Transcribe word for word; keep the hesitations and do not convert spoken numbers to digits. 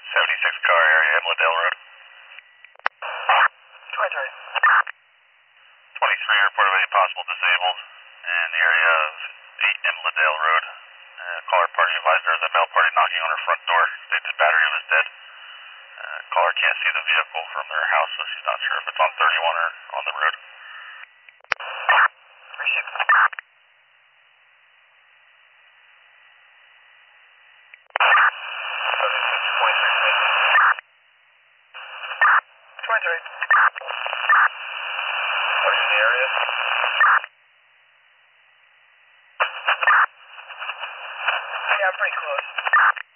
seventy-six car area, Emledale Road. twenty-three. twenty-three reported any possible disabled in the area of eight Emledale Road. Uh, caller party advised there was a male party knocking on her front door. States the battery was dead. Uh, caller can't see the vehicle from their house, so she's not sure if it's on thirty-one or on the road. Receive. seventy-six twenty-three, please. twenty-three. Are you in the area? Yeah, pretty close.